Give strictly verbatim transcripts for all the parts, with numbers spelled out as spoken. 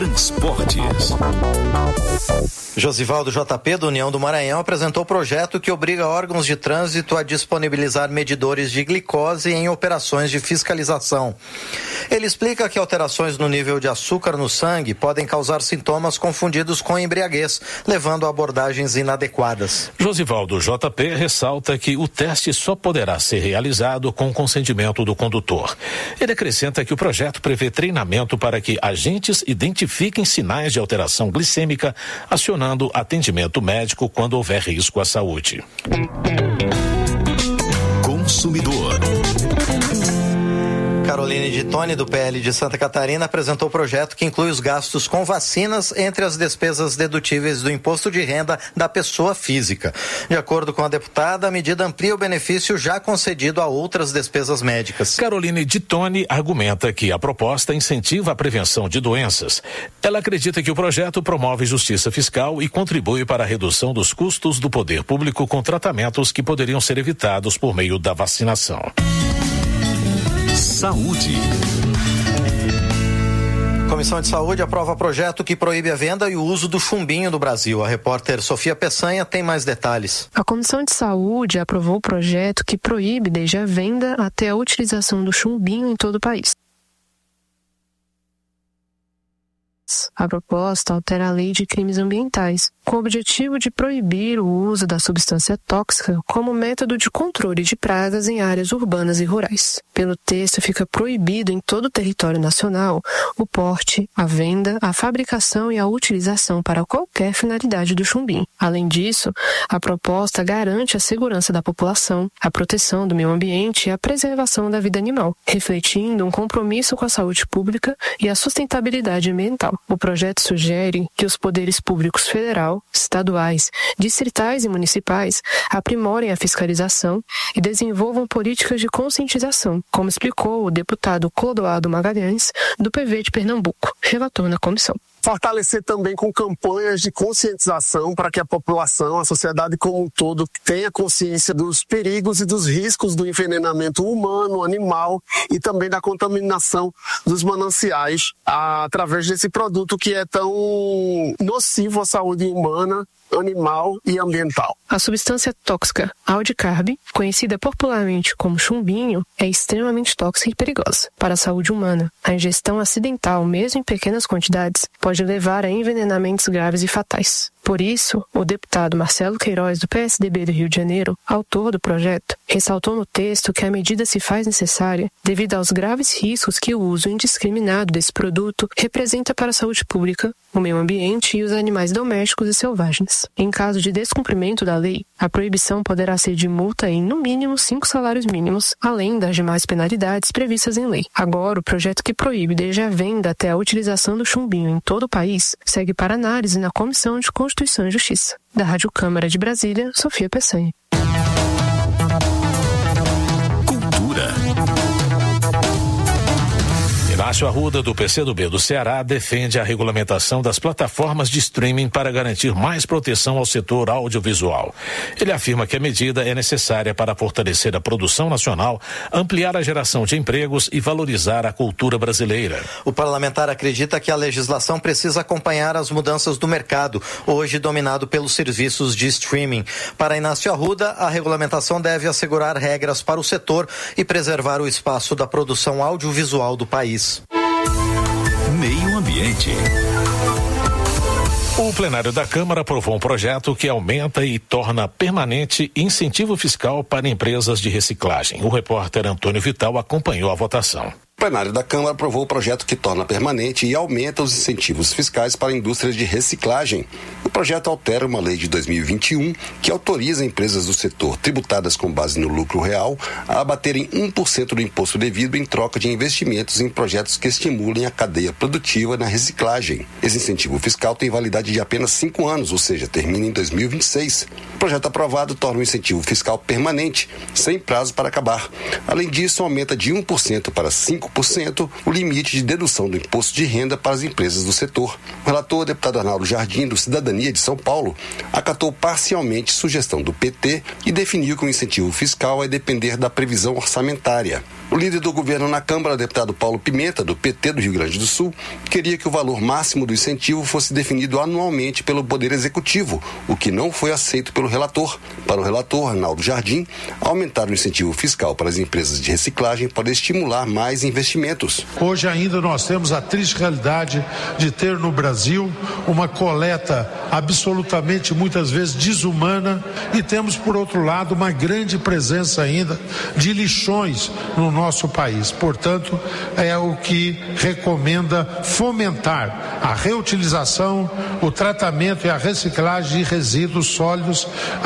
Transportes. Josivaldo J P, do União do Maranhão, apresentou o projeto que obriga órgãos de trânsito a disponibilizar medidores de glicose em operações de fiscalização. Ele explica que alterações no nível de açúcar no sangue podem causar sintomas confundidos com embriaguez, levando a abordagens inadequadas. Josivaldo J P ressalta que o teste só poderá ser realizado com consentimento do condutor. Ele acrescenta que o projeto prevê treinamento para que agentes identifiquem sinais de alteração glicêmica, acionando atendimento médico quando houver risco à saúde. Consumidor. Caroline de Toni, do P L de Santa Catarina, apresentou o projeto que inclui os gastos com vacinas entre as despesas dedutíveis do imposto de renda da pessoa física. De acordo com a deputada, a medida amplia o benefício já concedido a outras despesas médicas. Caroline de Toni argumenta que a proposta incentiva a prevenção de doenças. Ela acredita que o projeto promove justiça fiscal e contribui para a redução dos custos do poder público com tratamentos que poderiam ser evitados por meio da vacinação. Saúde. A Comissão de Saúde aprova projeto que proíbe a venda e o uso do chumbinho no Brasil. A repórter Sofia Peçanha tem mais detalhes. A Comissão de Saúde aprovou o projeto que proíbe desde a venda até a utilização do chumbinho em todo o país. A proposta altera a Lei de Crimes Ambientais, com o objetivo de proibir o uso da substância tóxica como método de controle de pragas em áreas urbanas e rurais. Pelo texto, fica proibido em todo o território nacional o porte, a venda, a fabricação e a utilização para qualquer finalidade do chumbinho. Além disso, a proposta garante a segurança da população, a proteção do meio ambiente e a preservação da vida animal, refletindo um compromisso com a saúde pública e a sustentabilidade ambiental. O projeto sugere que os poderes públicos federal, estaduais, distritais e municipais aprimorem a fiscalização e desenvolvam políticas de conscientização, como explicou o deputado Clodoaldo Magalhães, do P V de Pernambuco, relator na comissão. Fortalecer também com campanhas de conscientização para que a população, a sociedade como um todo, tenha consciência dos perigos e dos riscos do envenenamento humano, animal e também da contaminação dos mananciais através desse produto que é tão nocivo à saúde humana, animal e ambiental. A substância tóxica aldicarb, conhecida popularmente como chumbinho, é extremamente tóxica e perigosa para a saúde humana. A ingestão acidental, mesmo em pequenas quantidades, pode levar a envenenamentos graves e fatais. Por isso, o deputado Marcelo Queiroz, do P S D B do Rio de Janeiro, autor do projeto, ressaltou no texto que a medida se faz necessária devido aos graves riscos que o uso indiscriminado desse produto representa para a saúde pública, o meio ambiente e os animais domésticos e selvagens. Em caso de descumprimento da lei, a proibição poderá ser de multa em, no mínimo, cinco salários mínimos, além das demais penalidades previstas em lei. Agora, o projeto que proíbe desde a venda até a utilização do chumbinho em todo o país segue para análise na Comissão de Constituição e Justiça. Da Rádio Câmara de Brasília, Sofia Peçanha. Cultura. Inácio Arruda, do P C do B do Ceará, defende a regulamentação das plataformas de streaming para garantir mais proteção ao setor audiovisual. Ele afirma que a medida é necessária para fortalecer a produção nacional, ampliar a geração de empregos e valorizar a cultura brasileira. O parlamentar acredita que a legislação precisa acompanhar as mudanças do mercado, hoje dominado pelos serviços de streaming. Para Inácio Arruda, a regulamentação deve assegurar regras para o setor e preservar o espaço da produção audiovisual do país. Meio Ambiente. O plenário da Câmara aprovou um projeto que aumenta e torna permanente incentivo fiscal para empresas de reciclagem. O repórter Antônio Vital acompanhou a votação. O plenário da Câmara aprovou o projeto que torna permanente e aumenta os incentivos fiscais para a indústria de reciclagem. O projeto altera uma lei de dois mil e vinte e um que autoriza empresas do setor tributadas com base no lucro real a abaterem um por cento do imposto devido em troca de investimentos em projetos que estimulem a cadeia produtiva na reciclagem. Esse incentivo fiscal tem validade de apenas cinco anos, ou seja, termina em dois mil e vinte e seis. O projeto aprovado torna o incentivo fiscal permanente, sem prazo para acabar. Além disso, aumenta de um por cento para cinco por cento o limite de dedução do imposto de renda para as empresas do setor. O relator, deputado Arnaldo Jardim, do Cidadania de São Paulo, acatou parcialmente sugestão do P T e definiu que o incentivo fiscal é depender da previsão orçamentária. O líder do governo na Câmara, deputado Paulo Pimenta, do P T do Rio Grande do Sul, queria que o valor máximo do incentivo fosse definido anualmente pelo Poder Executivo, o que não foi aceito pelo relator. Para o relator, Arnaldo Jardim, aumentar o incentivo fiscal para as empresas de reciclagem pode estimular mais investimentos. Hoje ainda nós temos a triste realidade de ter no Brasil uma coleta absolutamente, muitas vezes, desumana, e temos, por outro lado, uma grande presença ainda de lixões no nosso país. Portanto, é o que recomenda fomentar a reutilização, o tratamento e a reciclagem de resíduos sólidos,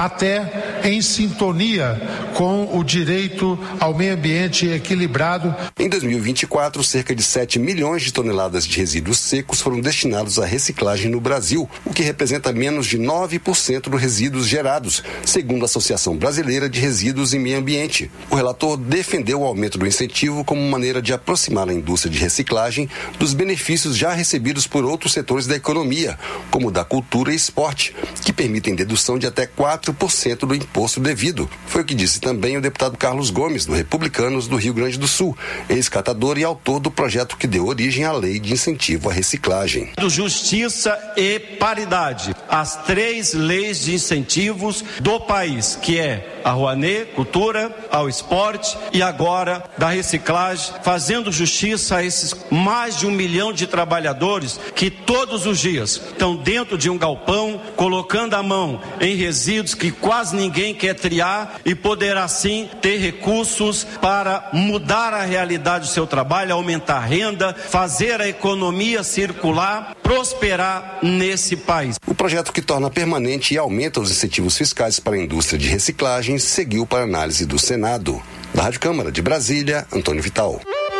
até em sintonia com o direito ao meio ambiente equilibrado. Em dois mil e vinte e quatro, cerca de sete milhões de toneladas de resíduos secos foram destinados à reciclagem no Brasil, o que representa menos de nove por cento dos resíduos gerados, segundo a Associação Brasileira de Resíduos e Meio Ambiente. O relator defendeu o aumento do incentivo como maneira de aproximar a indústria de reciclagem dos benefícios já recebidos por outros setores da economia, como da cultura e esporte, que permitem dedução de até quatro por cento do imposto devido. Foi o que disse também o deputado Carlos Gomes, do Republicanos do Rio Grande do Sul, ex-catador e autor do projeto que deu origem à Lei de Incentivo à Reciclagem. Justiça e paridade, as três leis de incentivos do país, que é a Rouanet, cultura, ao esporte e agora da reciclagem, fazendo justiça a esses mais de um milhão de trabalhadores que todos os dias estão dentro de um galpão, colocando a mão em resíduos que quase ninguém quer triar e poder assim ter recursos para mudar a realidade do seu trabalho, aumentar a renda, fazer a economia circular, prosperar nesse país. O projeto que torna permanente e aumenta os incentivos fiscais para a indústria de reciclagem seguiu para análise do Senado. Da Rádio Câmara de Brasília, Antônio Vital.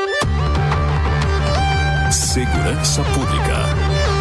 Segurança Pública.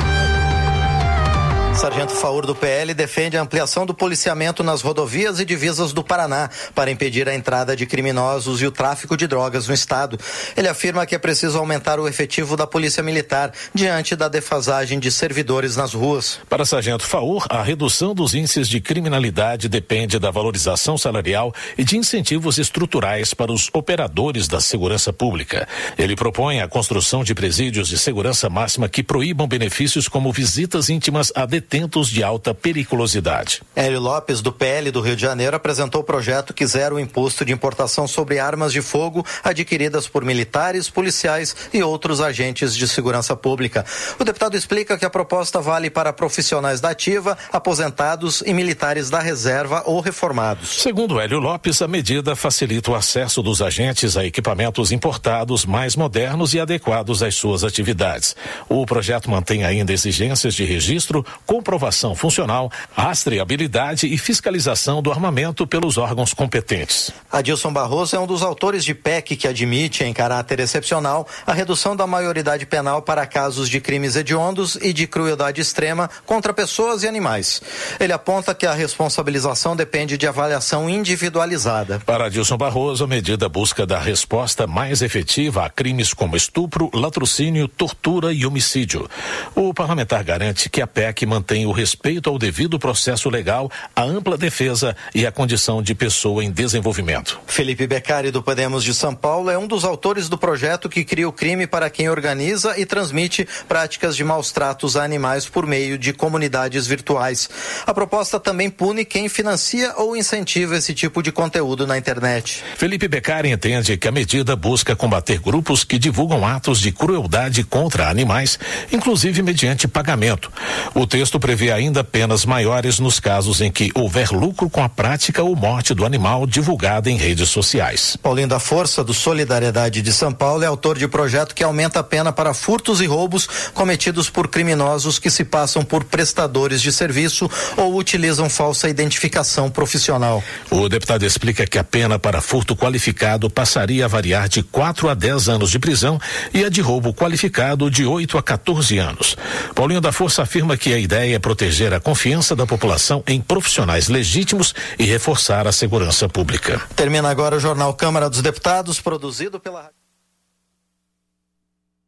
Sargento Faur do P L defende a ampliação do policiamento nas rodovias e divisas do Paraná para impedir a entrada de criminosos e o tráfico de drogas no estado. Ele afirma que é preciso aumentar o efetivo da Polícia Militar diante da defasagem de servidores nas ruas. Para Sargento Faur, a redução dos índices de criminalidade depende da valorização salarial e de incentivos estruturais para os operadores da segurança pública. Ele propõe a construção de presídios de segurança máxima que proíbam benefícios como visitas íntimas a detentos de alta periculosidade. Hélio Lopes, do P L do Rio de Janeiro, apresentou o projeto que zera o imposto de importação sobre armas de fogo adquiridas por militares, policiais e outros agentes de segurança pública. O deputado explica que a proposta vale para profissionais da ativa, aposentados e militares da reserva ou reformados. Segundo Hélio Lopes, a medida facilita o acesso dos agentes a equipamentos importados mais modernos e adequados às suas atividades. O projeto mantém ainda exigências de registro, comprovação funcional, rastreabilidade e fiscalização do armamento pelos órgãos competentes. Adilson Barroso é um dos autores de P E C que admite, em caráter excepcional, a redução da maioridade penal para casos de crimes hediondos e de crueldade extrema contra pessoas e animais. Ele aponta que a responsabilização depende de avaliação individualizada. Para Adilson Barroso, a medida busca dar resposta mais efetiva a crimes como estupro, latrocínio, tortura e homicídio. O parlamentar garante que a P E C mantém tem o respeito ao devido processo legal, a ampla defesa e a condição de pessoa em desenvolvimento. Felipe Beccari, do Podemos de São Paulo, é um dos autores do projeto que cria o crime para quem organiza e transmite práticas de maus tratos a animais por meio de comunidades virtuais. A proposta também pune quem financia ou incentiva esse tipo de conteúdo na internet. Felipe Beccari entende que a medida busca combater grupos que divulgam atos de crueldade contra animais, inclusive mediante pagamento. O texto prevê ainda penas maiores nos casos em que houver lucro com a prática ou morte do animal divulgada em redes sociais. Paulinho da Força, do Solidariedade de São Paulo, é autor de projeto que aumenta a pena para furtos e roubos cometidos por criminosos que se passam por prestadores de serviço ou utilizam falsa identificação profissional. O deputado explica que a pena para furto qualificado passaria a variar de quatro a dez anos de prisão e a de roubo qualificado de oito a quatorze anos. Paulinho da Força afirma que a ideia é proteger a confiança da população em profissionais legítimos e reforçar a segurança pública. Termina agora o Jornal Câmara dos Deputados, produzido pela...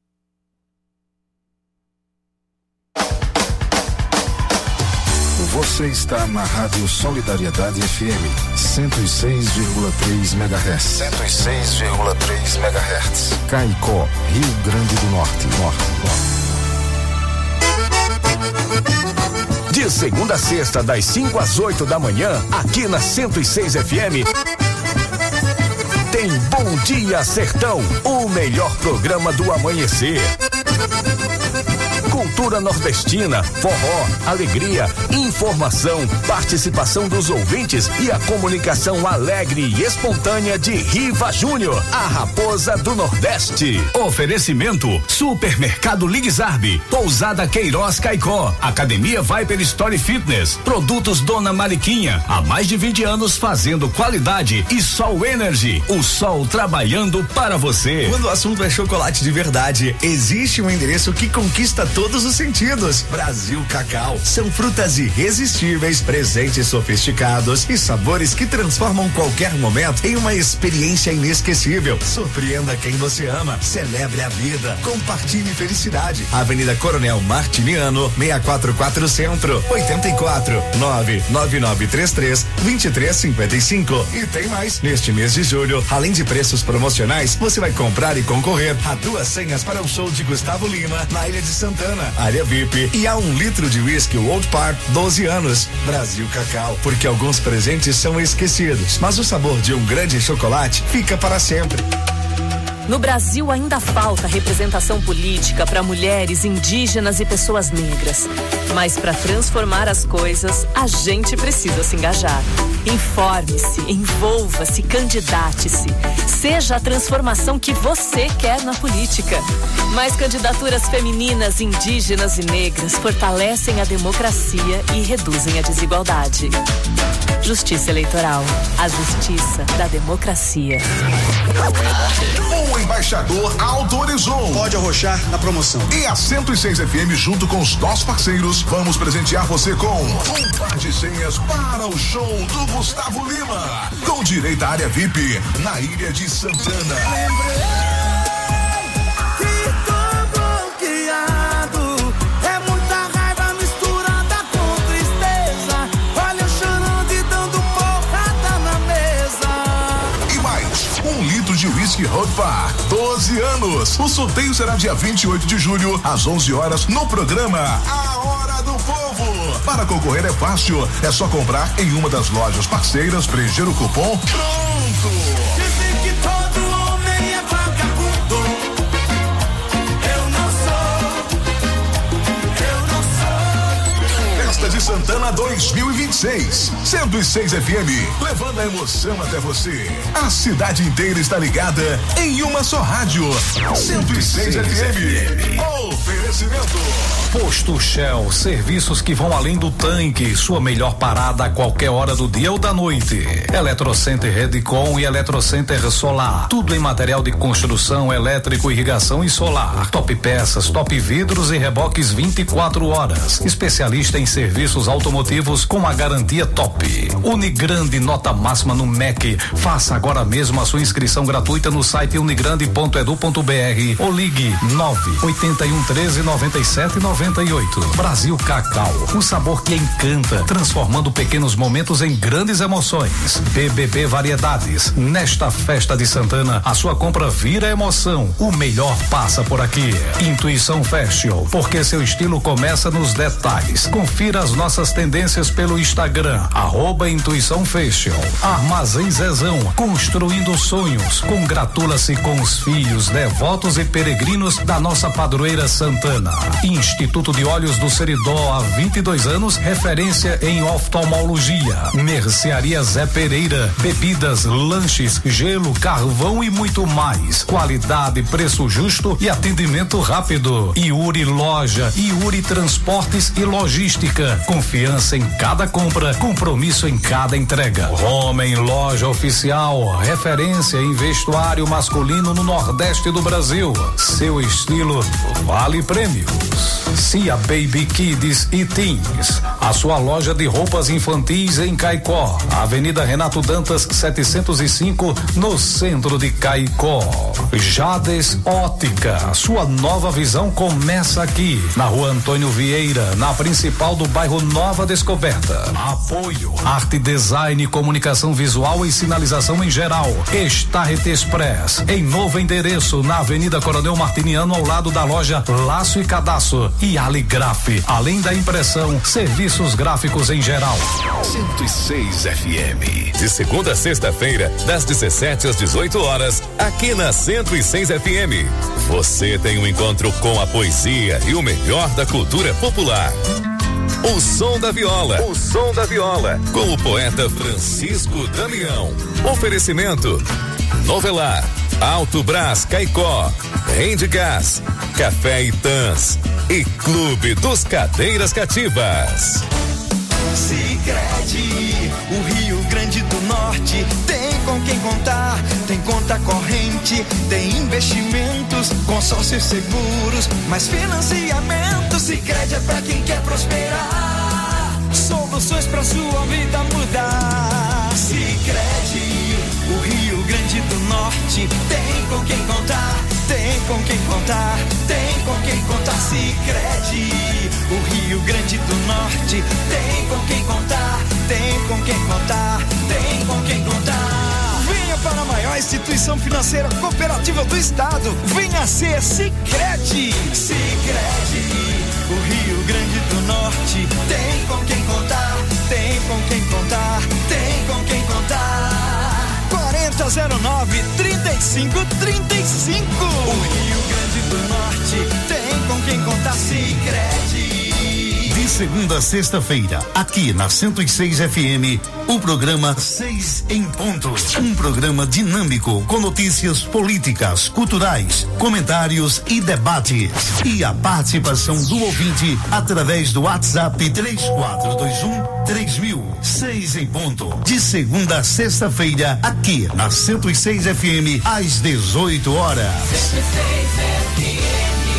Você Você está na Rádio Solidariedade F M, cento e seis vírgula três megahertz. cento e seis vírgula três megahertz. Caicó, Rio Grande do Norte. Norte, Norte. De segunda a sexta, das cinco às oito da manhã, aqui na cento e seis F M. Tem Bom Dia Sertão, o melhor programa do amanhecer. Cultura nordestina, forró, alegria, informação, participação dos ouvintes e a comunicação alegre e espontânea de Riva Júnior, a raposa do Nordeste. Oferecimento: Supermercado Ligzarb, Pousada Queiroz Caicó, Academia Viper Story Fitness, Produtos Dona Mariquinha, há mais de vinte anos fazendo qualidade, e Sol Energy, o sol trabalhando para você. Quando o assunto é chocolate de verdade, existe um endereço que conquista todos os sentidos. Brasil Cacau. São frutas irresistíveis, presentes sofisticados e sabores que transformam qualquer momento em uma experiência inesquecível. Surpreenda quem você ama. Celebre a vida. Compartilhe felicidade. Avenida Coronel Martiniano, seiscentos e quarenta e quatro Centro, oitenta e quatro, nove nove nove três três, dois três cinco cinco. E tem mais. Neste mês de julho, além de preços promocionais, você vai comprar e concorrer a duas senhas para o show de Gustavo Lima na Ilha de Santana, área V I P, e a um litro de whisky Old Park, doze anos. Brasil Cacau, porque alguns presentes são esquecidos, mas o sabor de um grande chocolate fica para sempre. No Brasil ainda falta representação política para mulheres, indígenas e pessoas negras. Mas para transformar as coisas, a gente precisa se engajar. Informe-se, envolva-se, candidate-se. Seja a transformação que você quer na política. Mais candidaturas femininas, indígenas e negras fortalecem a democracia e reduzem a desigualdade. Justiça Eleitoral, a justiça da democracia. O embaixador autorizou. Pode arrochar na promoção. E a cento e seis F M, junto com os nossos parceiros, vamos presentear você com um par de senhas para o show do Gustavo Lima, com direito à área V I P na Ilha de Santana. De whisky Road Bar, doze anos. O sorteio será dia vinte e oito de julho, às onze horas, no programa A Hora do Povo. Para concorrer é fácil, é só comprar em uma das lojas parceiras, preencher o cupom. Pronto! Dizem que todo homem é vagabundo. Eu não sou. Eu não sou. Festa de Santana dois mil e vinte e seis. cento e seis F M, levando a emoção até você. A cidade inteira está ligada em uma só rádio. cento e seis F M. Oferecimento. Posto Shell, serviços que vão além do tanque, sua melhor parada a qualquer hora do dia ou da noite. Eletrocenter Redcon e Eletrocenter Solar, tudo em material de construção, elétrico, irrigação e solar. Top peças, top vidros e reboques vinte e quatro horas. Especialista em serviços automotivos com a garantia top. Unigrande, nota máxima no M E C. Faça agora mesmo a sua inscrição gratuita no site unigrande ponto edu ponto br ou ligue nove oito um treze noventa e sete noventa e oito. Brasil Cacau, o sabor que encanta, transformando pequenos momentos em grandes emoções. B B B Variedades, nesta festa de Santana, a sua compra vira emoção. O melhor passa por aqui. Intuição Fashion, porque seu estilo começa nos detalhes. Confira as nossas tendências pelo Instagram, arroba Intuição Fashion. Armazém Zezão, construindo sonhos. Congratula-se com os filhos, devotos e peregrinos da nossa padroeira Santana. Instituto de Olhos do Seridó, há vinte e dois anos, referência em oftalmologia. Mercearia Zé Pereira, bebidas, lanches, gelo, carvão e muito mais. Qualidade, preço justo e atendimento rápido. Iuri Loja, Iuri Transportes e Logística. Confiança em cada compra, compromisso em cada entrega. Homem Loja Oficial, referência em vestuário masculino no Nordeste do Brasil. Seu estilo vale prêmios. Cia Baby Kids e Teens, a sua loja de roupas infantis em Caicó, Avenida Renato Dantas setecentos e cinco, no centro de Caicó. Jades Ótica, sua nova visão começa aqui, na Rua Antônio Vieira, na principal do bairro Nova Descoberta. Apoio Arte Design, Comunicação Visual e Sinalização em geral. Starret Express, em novo endereço, na Avenida Coronel Martiniano, ao lado da loja Laço e Cadastro. E Aligraf, além da impressão, serviços gráficos em geral. cento e seis F M. De segunda a sexta-feira, das dezessete às dezoito horas, aqui na cento e seis F M. Você tem um encontro com a poesia e o melhor da cultura popular. O Som da Viola. O Som da Viola. Com o poeta Francisco Damião. Oferecimento: Novelar, Alto Brás Caicó, Rende Gás, Café Itãs e Clube dos Cadeiras Cativas. Sicredi, o Rio Grande do Norte tem com quem contar, tem conta corrente, tem investimentos, consórcios seguros, mais financiamento. Sicredi é pra quem quer prosperar, soluções pra sua vida mudar. Sicredi, o Rio Grande do Norte tem com quem contar, tem com quem contar, tem com quem contar. Sicredi, o Rio Grande do Norte tem com quem contar, tem com quem contar, tem com quem contar. Venha para a maior instituição financeira cooperativa do estado, venha ser Sicredi. Sicredi, o Rio Grande do Norte tem com quem contar, tem com quem contar, tem com quem contar. quarenta zero nove, trinta e cinco, trinta e cinco. O Rio Grande do Norte tem com quem contar. Sicredi. De segunda a sexta-feira, aqui na cento e seis F M, o programa Seis em Ponto. Um programa dinâmico com notícias políticas, culturais, comentários e debates. E a participação do ouvinte através do WhatsApp três quatro dois um, três mil. Seis em Ponto. De segunda a sexta-feira, aqui na cento e seis F M, às dezoito horas. cento e seis F M.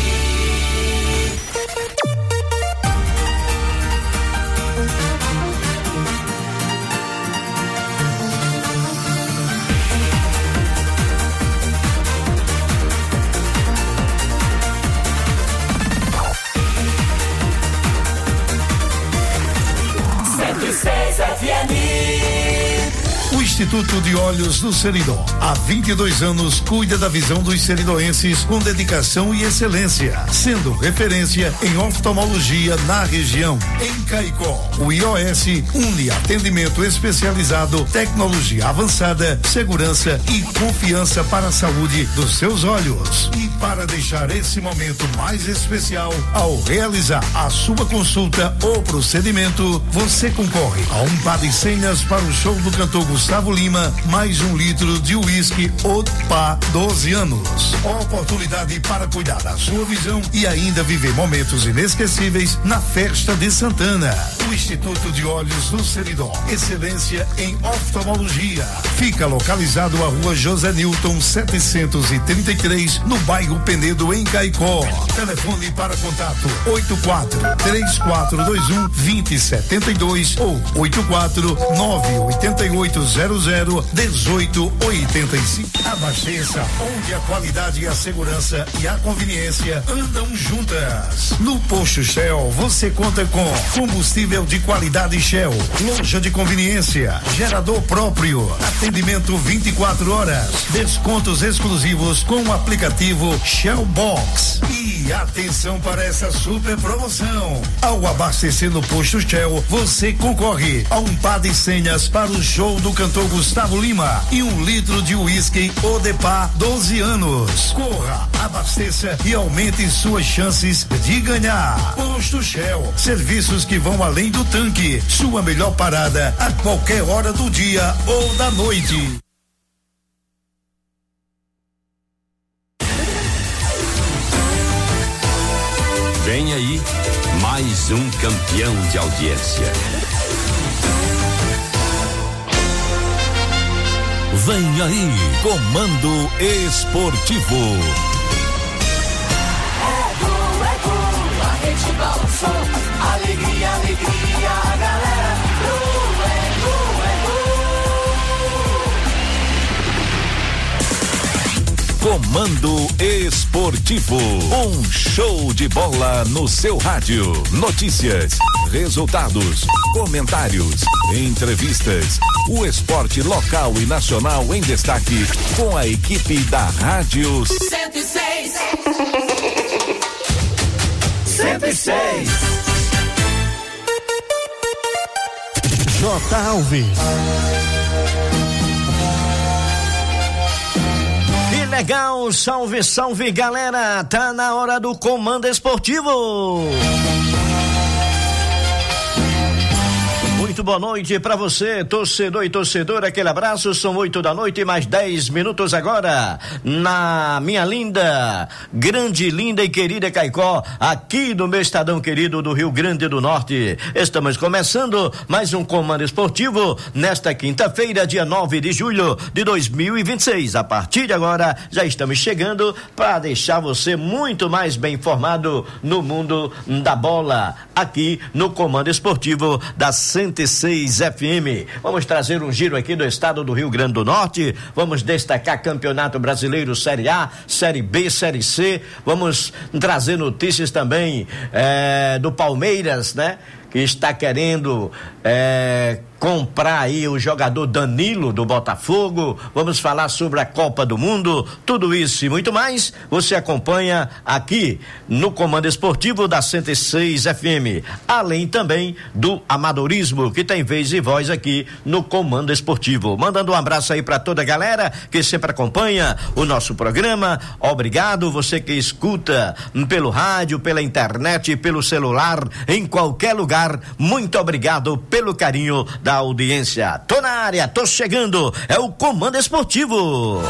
O Instituto de Olhos do Seridó, há vinte e dois anos, cuida da visão dos seridoenses com dedicação e excelência, sendo referência em oftalmologia na região. Em Caicó, o I O S une atendimento especializado, tecnologia avançada, segurança e confiança para a saúde dos seus olhos. E para deixar esse momento mais especial, ao realizar a sua consulta ou procedimento, você concorre a um par de senhas para o show do cantor Gustavo Lima, mais um litro de uísque Opa doze anos. Oportunidade para cuidar da sua visão e ainda viver momentos inesquecíveis na festa de Santana. O Instituto de Olhos do Seridó, excelência em oftalmologia. Fica localizado à Rua José Newton setecentos e trinta e três, no bairro Penedo, em Caicó. Telefone para contato oito quatro três quatro dois um, dois zero sete dois ou oito quatro nove oito oito zero zero um oito oito cinco. Abasteça onde a qualidade, a segurança e a conveniência andam juntas. No Posto Shell você conta com combustível de qualidade Shell, loja de conveniência, gerador próprio, atendimento vinte e quatro horas, descontos exclusivos com o aplicativo Shell Box. E atenção para essa super promoção: ao abastecer no Posto Shell, você concorre a um par de senhas para o show do cantor Gustavo Lima e um litro de uísque Odepa doze anos. Corra, abasteça e aumente suas chances de ganhar. Posto Shell, serviços que vão além do tanque. Sua melhor parada a qualquer hora do dia ou da noite. Vem aí mais um campeão de audiência. Vem aí, Comando Esportivo. É gol, é gol, a rede balançou, alegria, alegria. Comando Esportivo, um show de bola no seu rádio. Notícias, resultados, comentários, entrevistas, o esporte local e nacional em destaque com a equipe da Rádio cento e seis. cento e seis. J. Alves. Que legal, salve, salve galera, tá na hora do Comando Esportivo. Muito boa noite pra você, torcedor e torcedora, aquele abraço, são oito da noite, mais dez minutos agora, na minha linda, grande, linda e querida Caicó, aqui do meu estadão querido do Rio Grande do Norte. Estamos começando mais um Comando Esportivo, nesta quinta-feira, dia nove de julho de dois mil e vinte e seis. A partir de agora, já estamos chegando para deixar você muito mais bem informado no mundo da bola, aqui no Comando Esportivo da cento e seis F M. Vamos trazer um giro aqui do estado do Rio Grande do Norte, vamos destacar Campeonato Brasileiro Série A, Série B, Série C, vamos trazer notícias também é, do Palmeiras, né? Que está querendo é, comprar aí o jogador Danilo do Botafogo. Vamos falar sobre a Copa do Mundo, tudo isso e muito mais você acompanha aqui no Comando Esportivo da cento e seis F M, além também do amadorismo que tem vez e voz aqui no Comando Esportivo. Mandando um abraço aí para toda a galera que sempre acompanha o nosso programa. Obrigado você que escuta pelo rádio, pela internet, pelo celular, em qualquer lugar. Muito obrigado pelo carinho da audiência. Tô na área, tô chegando, é o Comando Esportivo.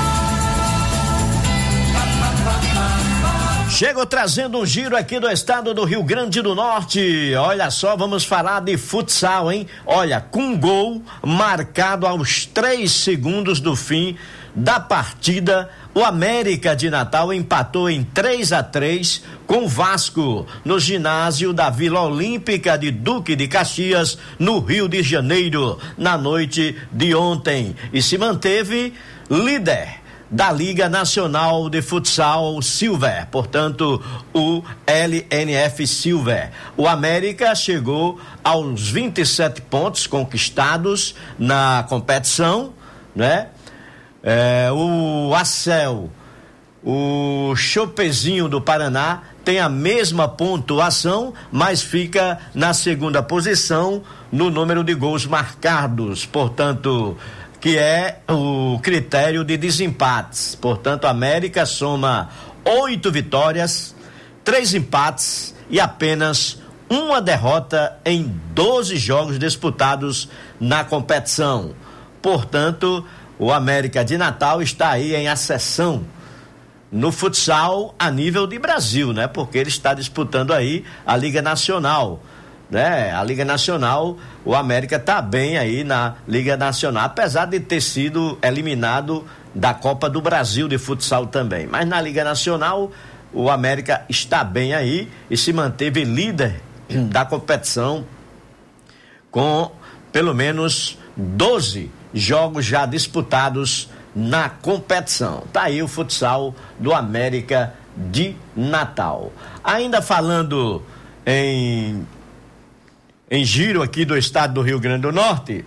Chego trazendo um giro aqui do estado do Rio Grande do Norte. Olha só, vamos falar de futsal, hein? Olha, com gol marcado aos três segundos do fim da partida, o América de Natal empatou em três a três com o Vasco no ginásio da Vila Olímpica de Duque de Caxias, no Rio de Janeiro, na noite de ontem, e se manteve líder da Liga Nacional de Futsal Silver, portanto o L N F Silver. O América chegou aos vinte e sete pontos conquistados na competição, né? É, o Acel, o Chopezinho do Paraná tem a mesma pontuação, mas fica na segunda posição no número de gols marcados, portanto, que é o critério de desempates. Portanto, a América soma oito vitórias, três empates e apenas uma derrota em doze jogos disputados na competição. Portanto, o América de Natal está aí em ascensão no futsal a nível de Brasil, né? Porque ele está disputando aí a Liga Nacional, né? A Liga Nacional, o América está bem aí na Liga Nacional, apesar de ter sido eliminado da Copa do Brasil de futsal também. Mas na Liga Nacional, o América está bem aí e se manteve líder da competição com pelo menos doze jogos já disputados na competição. Tá aí o futsal do América de Natal. Ainda falando em em giro aqui do estado do Rio Grande do Norte,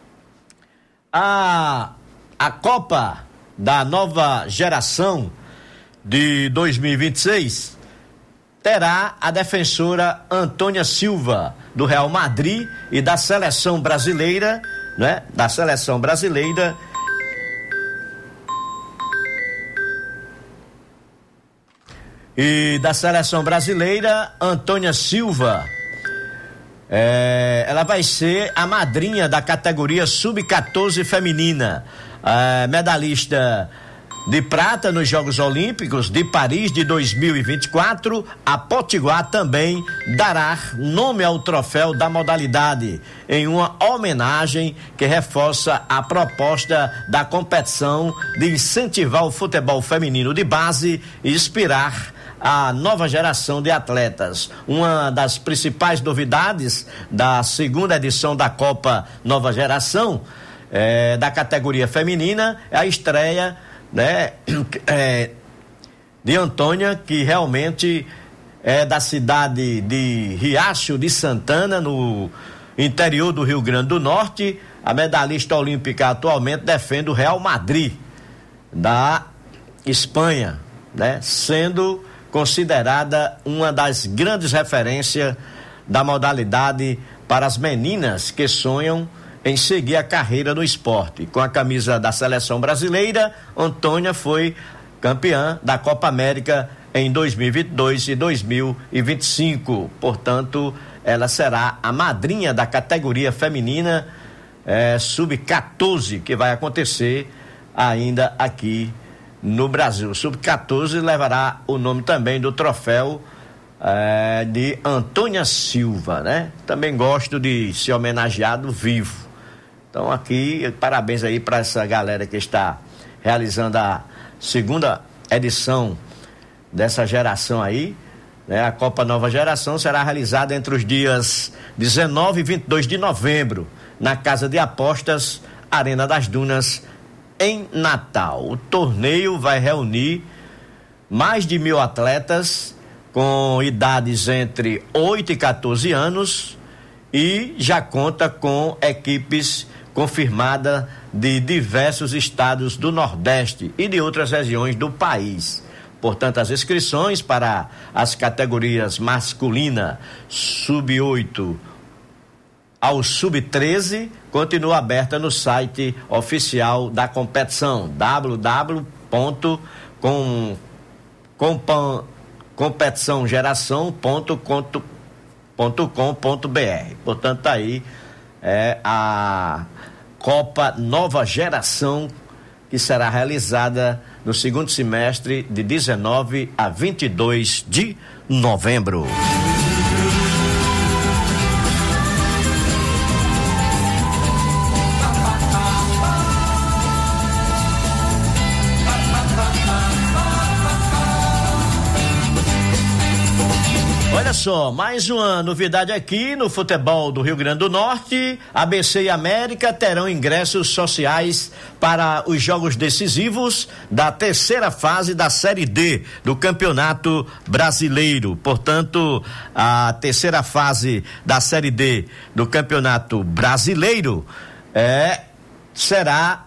a a Copa da nova geração de dois mil e vinte e seis terá a defensora Antônia Silva do Real Madrid e da seleção brasileira, né? Da seleção brasileira e da seleção brasileira Antônia Silva. É, ela vai ser a madrinha da categoria sub catorze feminina, é, medalhista de prata nos Jogos Olímpicos de Paris de dois mil e vinte e quatro. A Potiguar também dará nome ao troféu da modalidade, em uma homenagem que reforça a proposta da competição de incentivar o futebol feminino de base e inspirar a nova geração de atletas. Uma das principais novidades da segunda edição da Copa Nova Geração é, da categoria feminina é a estreia né, é, de Antônia, que realmente é da cidade de Riacho de Santana, no interior do Rio Grande do Norte. A medalhista olímpica atualmente defende o Real Madrid, da Espanha, né, sendo considerada uma das grandes referências da modalidade para as meninas que sonham em seguir a carreira no esporte. Com a camisa da seleção brasileira, Antônia foi campeã da Copa América em dois mil e vinte e dois e dois mil e vinte e cinco. Portanto, ela será a madrinha da categoria feminina eh, sub catorze, que vai acontecer ainda aqui no Brasil. sub catorze levará o nome também do troféu eh, de Antônia Silva, né? Também gosto de ser homenageado vivo. Então aqui, parabéns aí para essa galera que está realizando a segunda edição dessa geração aí, né? A Copa Nova Geração será realizada entre os dias dezenove e vinte e dois de novembro, na Casa de Apostas Arena das Dunas, em Natal. O torneio vai reunir mais de mil atletas com idades entre oito e catorze anos e já conta com equipes confirmadas de diversos estados do Nordeste e de outras regiões do país. Portanto, as inscrições para as categorias masculina sub oito ao sub treze continua aberta no site oficial da competição, w w w ponto competição geração ponto com ponto b r. Portanto, tá aí é a Copa Nova Geração, que será realizada no segundo semestre de dezenove a vinte e dois de novembro. Olha só, mais uma novidade aqui no futebol do Rio Grande do Norte. A B C e América terão ingressos sociais para os jogos decisivos da terceira fase da Série D do Campeonato Brasileiro. Portanto, a terceira fase da Série D do Campeonato Brasileiro é, será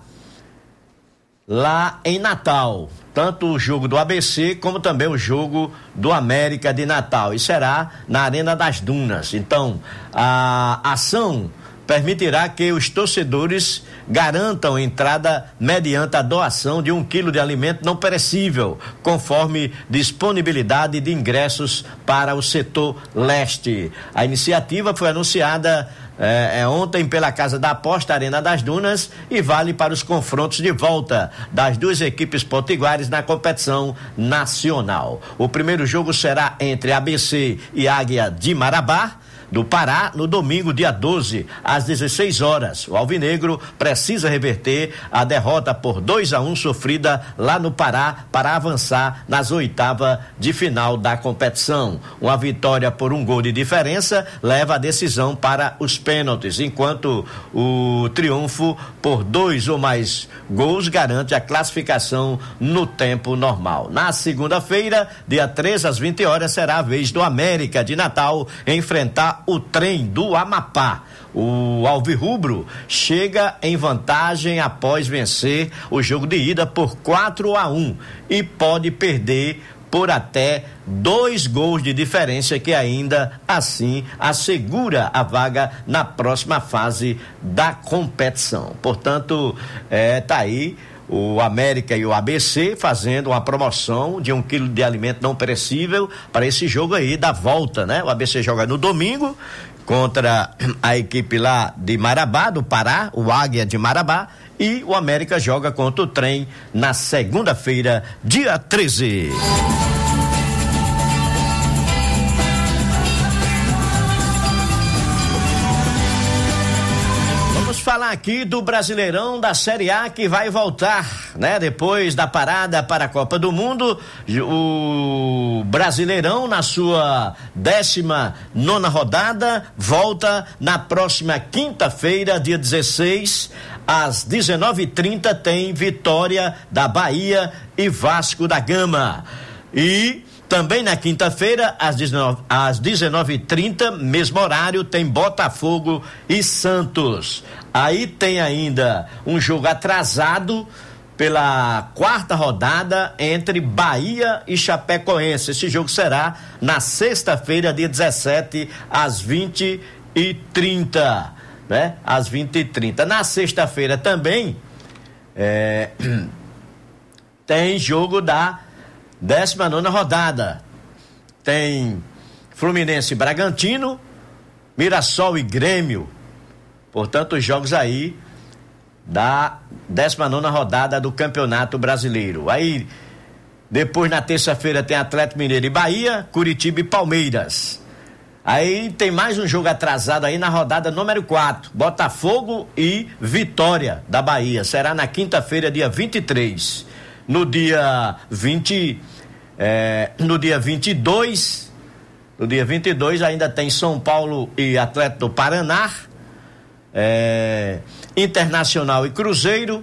lá em Natal. Tanto o jogo do A B C como também o jogo do América de Natal. E será na Arena das Dunas. Então, a ação permitirá que os torcedores garantam entrada mediante a doação de um quilo de alimento não perecível, conforme disponibilidade de ingressos para o setor leste. A iniciativa foi anunciada É, é ontem pela Casa da Aposta Arena das Dunas e vale para os confrontos de volta das duas equipes potiguares na competição nacional. O primeiro jogo será entre A B C e Águia de Marabá, do Pará, no domingo, dia doze, às dezesseis horas. O Alvinegro precisa reverter a derrota por dois a um sofrida lá no Pará para avançar nas oitavas de final da competição. Uma vitória por um gol de diferença leva a decisão para os pênaltis, enquanto o triunfo por dois ou mais gols garante a classificação no tempo normal. Na segunda-feira, dia treze, às vinte horas, será a vez do América de Natal enfrentar o Trem do Amapá. O alvirrubro chega em vantagem após vencer o jogo de ida por quatro a um e pode perder por até dois gols de diferença, que ainda assim assegura a vaga na próxima fase da competição. Portanto, é, tá aí o América e o A B C fazendo uma promoção de um quilo de alimento não perecível para esse jogo aí da volta, né? O A B C joga no domingo contra a equipe lá de Marabá, do Pará, o Águia de Marabá, e o América joga contra o Trem na segunda-feira, dia treze. Falar aqui do Brasileirão da Série A, que vai voltar, né? Depois da parada para a Copa do Mundo, o Brasileirão, na sua décima nona rodada, volta na próxima quinta-feira, dia dezesseis, às dezenove e trinta tem Vitória da Bahia e Vasco da Gama. E também na quinta-feira, às dezenove e trinta, mesmo horário, tem Botafogo e Santos. Aí tem ainda um jogo atrasado pela quarta rodada entre Bahia e Chapecoense. Esse jogo será na sexta-feira, dia dezessete, às vinte e trinta, né? Às vinte e trinta. Na sexta-feira também é, tem jogo da décima nona rodada. Tem Fluminense e Bragantino, Mirassol e Grêmio. Portanto, os jogos aí da décima nona rodada do Campeonato Brasileiro. Aí, depois na terça-feira tem Atlético Mineiro e Bahia, Curitiba e Palmeiras. Aí tem mais um jogo atrasado aí na rodada número quatro, Botafogo e Vitória da Bahia. Será na quinta-feira, dia vinte e três. No dia vinte, é, no dia vinte e dois, no dia vinte e dois ainda tem São Paulo e Atlético do Paraná, é, Internacional e Cruzeiro,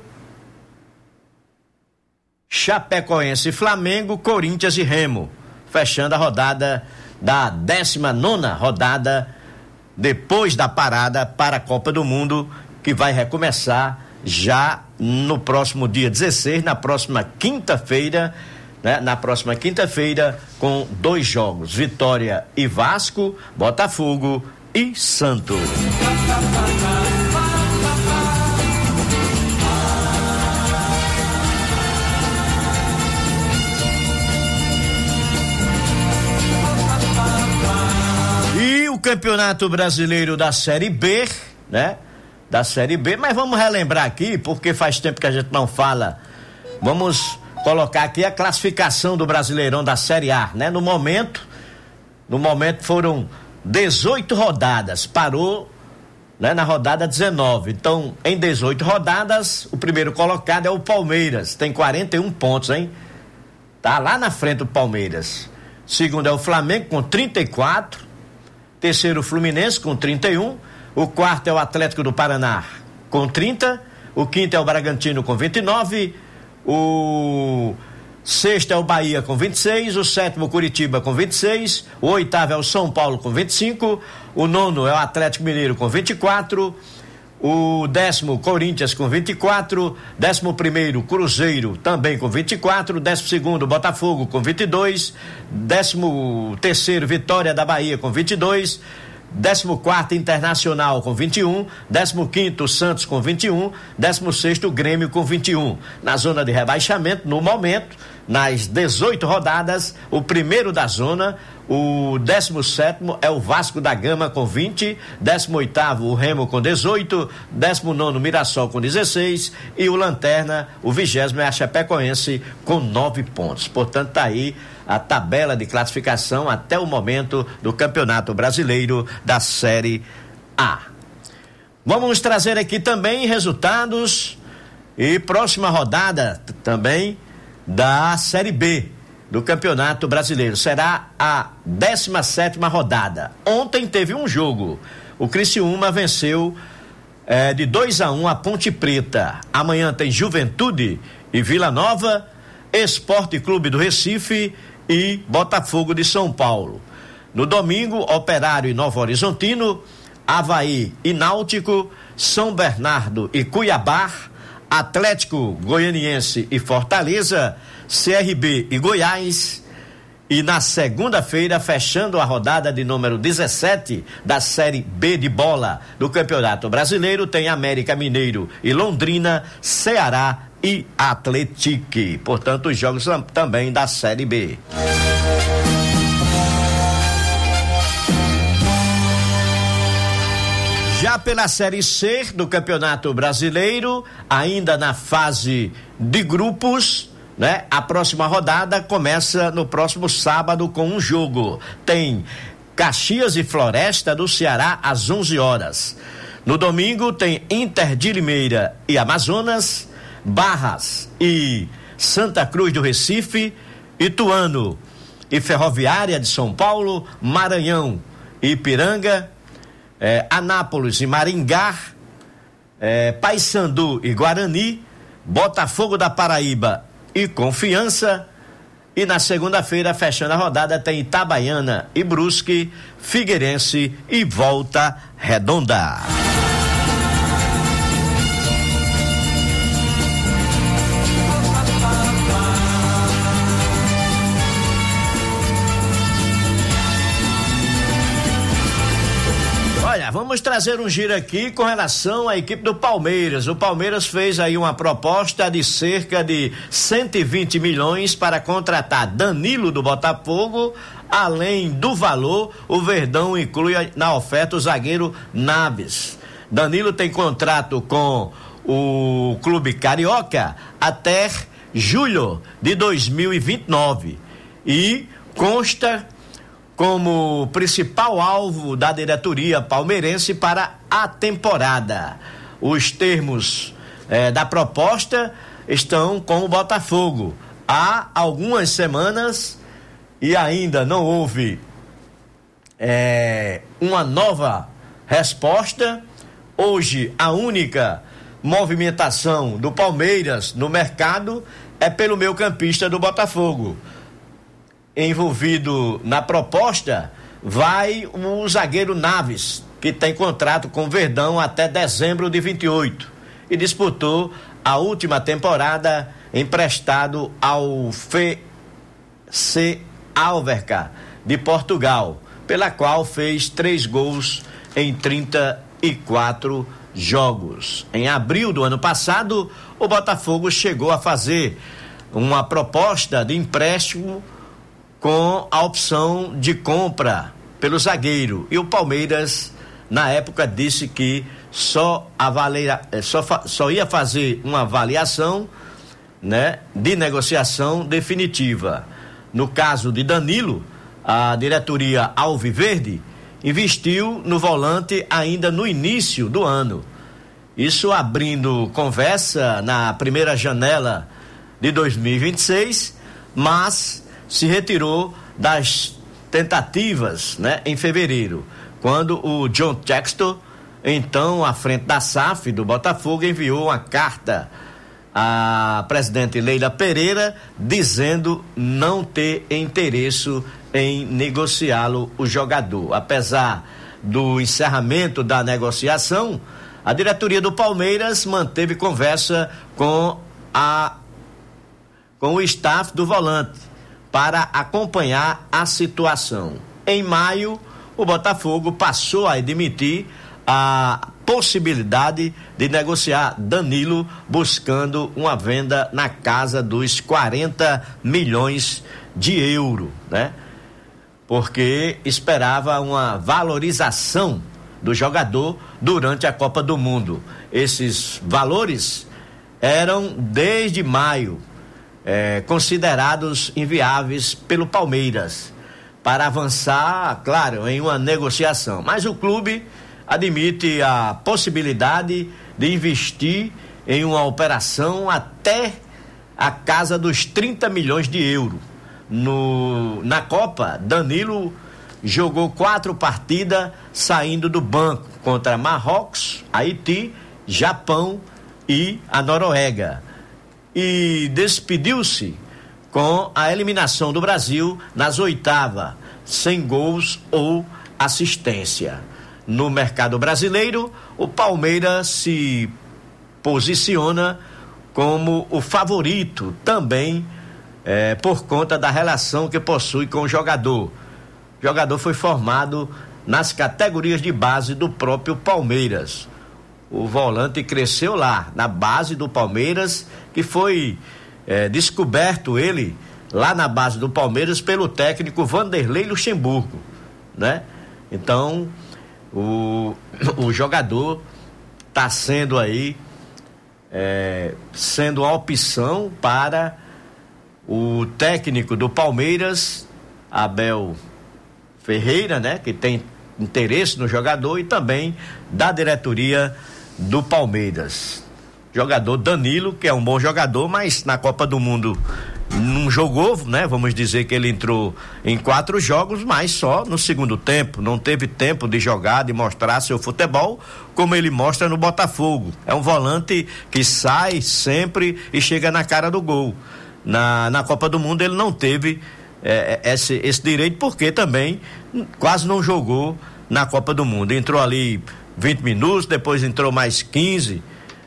Chapecoense e Flamengo, Corinthians e Remo, fechando a rodada da décima nona rodada, depois da parada para a Copa do Mundo, que vai recomeçar já no próximo dia dezesseis, na próxima quinta-feira, né? Na próxima quinta-feira, com dois jogos: Vitória e Vasco, Botafogo e Santos. E o Campeonato Brasileiro da Série B, né? Da Série B, mas vamos relembrar aqui, porque faz tempo que a gente não fala. Vamos colocar aqui a classificação do Brasileirão da Série A, né? No momento, no momento foram dezoito rodadas, parou, né, na rodada dezenove. Então, em dezoito rodadas, o primeiro colocado é o Palmeiras, tem quarenta e um pontos, hein? Tá lá na frente o Palmeiras. Segundo é o Flamengo com trinta e quatro, terceiro o Fluminense com trinta e um, o quarto é o Atlético do Paraná com trinta, o quinto é o Bragantino com vinte e nove, o sexto é o Bahia com vinte e seis, o sétimo o Curitiba com vinte e seis, o oitavo é o São Paulo com vinte e cinco, o nono é o Atlético Mineiro com vinte e quatro, o décimo Corinthians com vinte e quatro, décimo primeiro Cruzeiro também com vinte e quatro, décimo segundo Botafogo com vinte e dois, décimo terceiro Vitória da Bahia com vinte e dois, décimo quarto Internacional com vinte e um, décimo quinto Santos com vinte e um, décimo sexto Grêmio com vinte e um. Na zona de rebaixamento, no momento, nas dezoito rodadas, o primeiro da zona, o décimo sétimo é o Vasco da Gama com vinte, décimo oitavo o Remo com dezoito, décimo nono Mirassol com dezesseis e o Lanterna, o vigésimo é a Chapecoense com nove pontos. Portanto, tá aí a tabela de classificação até o momento do Campeonato Brasileiro da Série A. Vamos trazer aqui também resultados e próxima rodada também da Série B do Campeonato Brasileiro. Será a décima sétima rodada. Ontem teve um jogo. O Criciúma venceu eh, de dois a um a Ponte Preta. Amanhã tem Juventude e Vila Nova, Esporte Clube do Recife e Botafogo de São Paulo. No domingo, Operário e Novo Horizontino, Avaí e Náutico, São Bernardo e Cuiabá, Atlético Goianiense e Fortaleza, C R B e Goiás. E na segunda-feira, fechando a rodada de número dezessete da Série B de bola do Campeonato Brasileiro, tem América Mineiro e Londrina, Ceará e Atlético. Portanto, os jogos também da Série B. Já pela Série C do Campeonato Brasileiro, ainda na fase de grupos, né? A próxima rodada começa no próximo sábado com um jogo. Tem Caxias e Floresta do Ceará às onze horas. No domingo tem Inter de Limeira e Amazonas, Barras e Santa Cruz do Recife, Ituano e Ferroviária de São Paulo, Maranhão e Ipiranga, eh, Anápolis e Maringá, é, Paysandu e Guarani, Botafogo da Paraíba e Confiança. E na segunda-feira, fechando a rodada, tem Itabaiana e Brusque, Figueirense e Volta Redonda. Olha, vamos trazer um giro aqui com relação à equipe do Palmeiras. O Palmeiras fez aí uma proposta de cerca de cento e vinte milhões para contratar Danilo do Botafogo. Além do valor, o Verdão inclui na oferta o zagueiro Naves. Danilo tem contrato com o clube carioca até julho de dois mil e vinte e nove e consta como principal alvo da diretoria palmeirense para a temporada. Os termos eh, da proposta estão com o Botafogo há algumas semanas e ainda não houve eh, uma nova resposta. Hoje a única movimentação do Palmeiras no mercado é pelo meio-campista do Botafogo. Envolvido na proposta vai o zagueiro Naves, que tem contrato com o Verdão até dezembro de vinte e oito e disputou a última temporada emprestado ao F C Alverca de Portugal, pela qual fez três gols em trinta e quatro jogos. Em abril do ano passado, o Botafogo chegou a fazer uma proposta de empréstimo com a opção de compra pelo zagueiro, e o Palmeiras na época disse que só, avalia, só, só ia fazer uma avaliação, né, de negociação definitiva. No caso de Danilo, a diretoria alviverde investiu no volante ainda no início do ano, isso abrindo conversa na primeira janela de dois mil e vinte e seis, mas se retirou das tentativas, né, em fevereiro, quando o John Textor, então à frente da S A F do Botafogo, enviou uma carta à presidente Leila Pereira dizendo não ter interesse em negociá-lo, o jogador. Apesar do encerramento da negociação, a diretoria do Palmeiras manteve conversa com a com o staff do volante para acompanhar a situação. Em maio, o Botafogo passou a admitir a possibilidade de negociar Danilo, buscando uma venda na casa dos quarenta milhões de euros, né? Porque esperava uma valorização do jogador durante a Copa do Mundo. Esses valores eram desde maio É, considerados inviáveis pelo Palmeiras para avançar, claro, em uma negociação. Mas o clube admite a possibilidade de investir em uma operação até a casa dos trinta milhões de euros. No, na Copa, Danilo jogou quatro partidas saindo do banco contra Marrocos, Haiti, Japão e a Noruega. E despediu-se com a eliminação do Brasil nas oitavas, sem gols ou assistência. No mercado brasileiro, o Palmeiras se posiciona como o favorito também, eh, por conta da relação que possui com o jogador. O jogador foi formado nas categorias de base do próprio Palmeiras. O volante cresceu lá, na base do Palmeiras, que foi eh, descoberto ele lá na base do Palmeiras pelo técnico Vanderlei Luxemburgo, né? Então, o, o jogador está sendo aí, eh, sendo uma opção para o técnico do Palmeiras, Abel Ferreira, né? Que tem interesse no jogador, e também da diretoria do Palmeiras. Jogador Danilo, que é um bom jogador, mas na Copa do Mundo não jogou, né? Vamos dizer que ele entrou em quatro jogos, mas só no segundo tempo, não teve tempo de jogar, de mostrar seu futebol, como ele mostra no Botafogo. É um volante que sai sempre e chega na cara do gol. Na, na Copa do Mundo ele não teve é, esse, esse direito, porque também quase não jogou na Copa do Mundo. Entrou ali vinte minutos, depois entrou mais quinze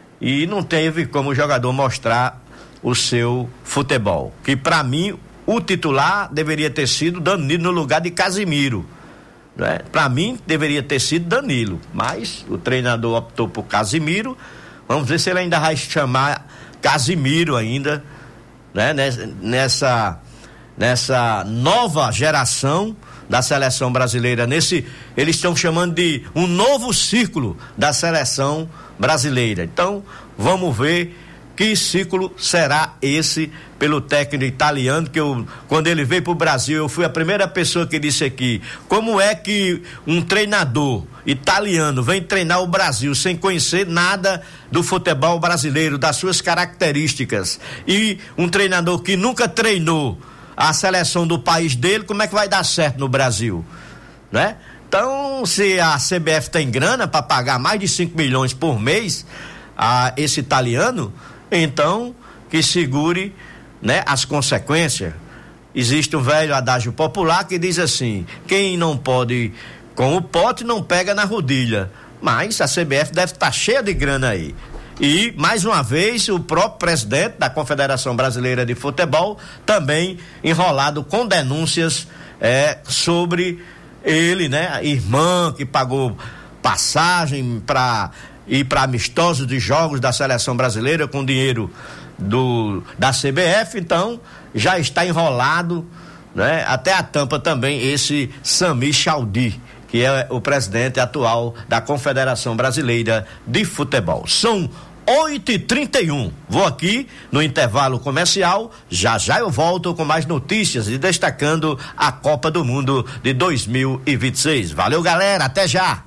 e não teve como o jogador mostrar o seu futebol, que para mim o titular deveria ter sido Danilo no lugar de Casimiro, né? Para mim deveria ter sido Danilo, mas o treinador optou por Casimiro. Vamos ver se ele ainda vai chamar Casimiro ainda, né? Nessa nessa nova geração da seleção brasileira, nesse, eles estão chamando de um novo ciclo da seleção brasileira. Então vamos ver que ciclo será esse pelo técnico italiano, que eu, quando ele veio para o Brasil, eu fui a primeira pessoa que disse aqui, como é que um treinador italiano vem treinar o Brasil sem conhecer nada do futebol brasileiro, das suas características, e um treinador que nunca treinou a seleção do país dele, como é que vai dar certo no Brasil, né? Então, se a C B F tem grana para pagar mais de cinco milhões por mês a esse italiano, então que segure, né, as consequências. Existe um velho adágio popular que diz assim: quem não pode com o pote não pega na rodilha. Mas a C B F deve estar cheia de grana aí. E, mais uma vez, o próprio presidente da Confederação Brasileira de Futebol também enrolado com denúncias é, sobre ele, né? A irmã que pagou passagem para ir para amistosos de jogos da seleção brasileira com dinheiro do, da C B F. Então, já está enrolado, né? Até a tampa também esse Sami Chaudhry, que é o presidente atual da Confederação Brasileira de Futebol. São oito e trinta e um. Vou aqui no intervalo comercial. Já já eu volto com mais notícias e destacando a Copa do Mundo de dois mil e vinte e seis. Valeu, galera. Até já.